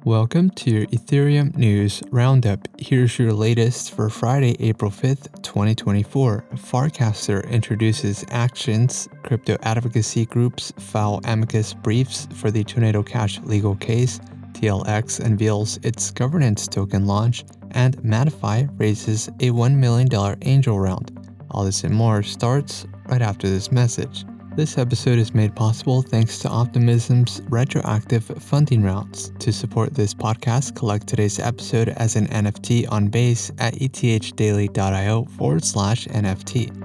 Welcome to your Ethereum News Roundup. Here's your latest for Friday, April 5th, 2024. Farcaster introduces actions. Crypto advocacy groups file amicus briefs for the Tornado Cash legal case. TLX unveils its governance token launch. And Matify raises a $1 million angel round. All this and more starts right after this message. This episode is made possible thanks to Optimism's retroactive funding rounds. To support this podcast, collect today's episode as an NFT on Base at ethdaily.io/NFT.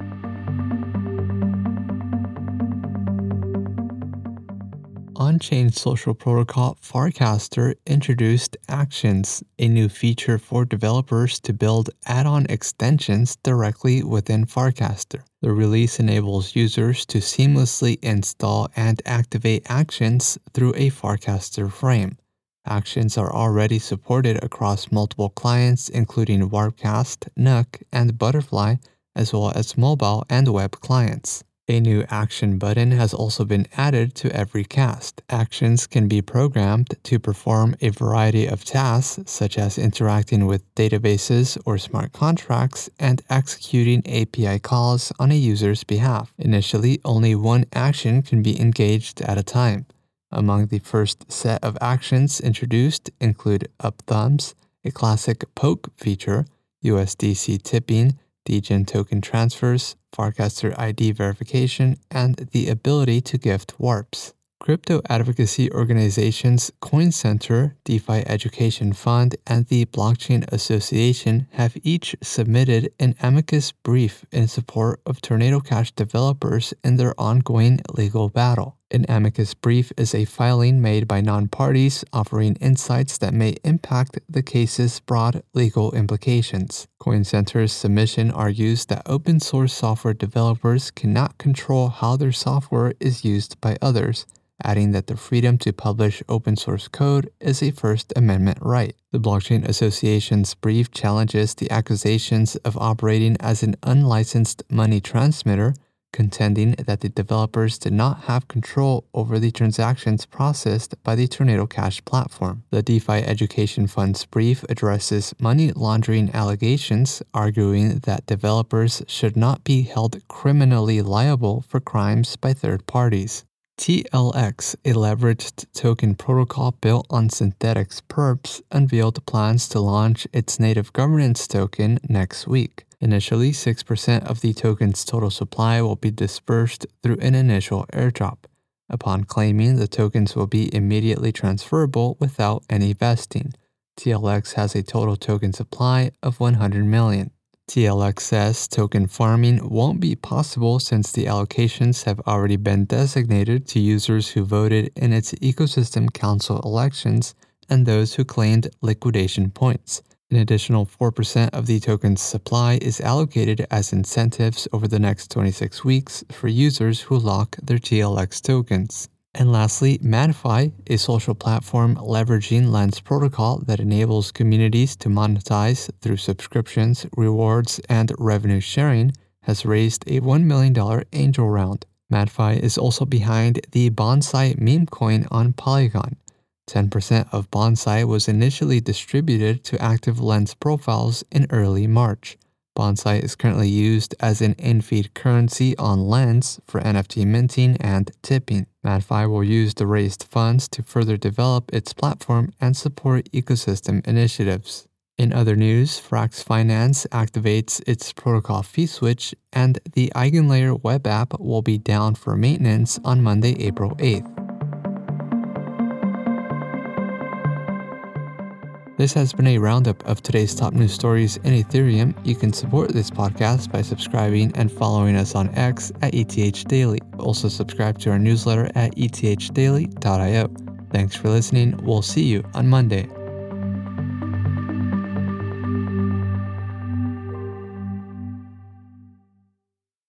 On-chain social protocol Farcaster introduced Actions, a new feature for developers to build add-on extensions directly within Farcaster. The release enables users to seamlessly install and activate actions through a Farcaster frame. Actions are already supported across multiple clients, including Warpcast, Nook, and Butterfly, as well as mobile and web clients. A new action button has also been added to every cast. Actions can be programmed to perform a variety of tasks, such as interacting with databases or smart contracts and executing API calls on a user's behalf. Initially, only one action can be engaged at a time. Among the first set of actions introduced include up thumbs, a classic poke feature, USDC tipping, Degen token transfers, Farcaster ID verification, and the ability to gift warps. Crypto advocacy organizations Coin Center, DeFi Education Fund, and the Blockchain Association have each submitted an amicus brief in support of Tornado Cash developers in their ongoing legal battle. An amicus brief is a filing made by non-parties offering insights that may impact the case's broad legal implications. Coin Center's submission argues that open-source software developers cannot control how their software is used by others, adding that the freedom to publish open-source code is a First Amendment right. The Blockchain Association's brief challenges the accusations of operating as an unlicensed money transmitter, contending that the developers did not have control over the transactions processed by the Tornado Cash platform. The DeFi Education Fund's brief addresses money laundering allegations, arguing that developers should not be held criminally liable for crimes by third parties. TLX, a leveraged token protocol built on Synthetix perps, unveiled plans to launch its native governance token next week. Initially, 6% of the token's total supply will be dispersed through an initial airdrop. Upon claiming, the tokens will be immediately transferable without any vesting. TLX has a total token supply of 100 million. TLX says token farming won't be possible since the allocations have already been designated to users who voted in its ecosystem council elections and those who claimed liquidation points. An additional 4% of the token's supply is allocated as incentives over the next 26 weeks for users who lock their TLX tokens. And lastly, Matify, a social platform leveraging Lens protocol that enables communities to monetize through subscriptions, rewards, and revenue sharing, has raised a $1 million angel round. Matify is also behind the Bonsai meme coin on Polygon. 10% of Bonsai was initially distributed to active Lens profiles in early March. Bonsai is currently used as an in-feed currency on Lens for NFT minting and tipping. Matify will use the raised funds to further develop its platform and support ecosystem initiatives. In other news, Frax Finance activates its protocol fee switch, and the EigenLayer web app will be down for maintenance on Monday, April 8th. This has been a roundup of today's top news stories in Ethereum. You can support this podcast by subscribing and following us on X at ETH Daily. Also subscribe to our newsletter at ethdaily.io. Thanks for listening. We'll see you on Monday.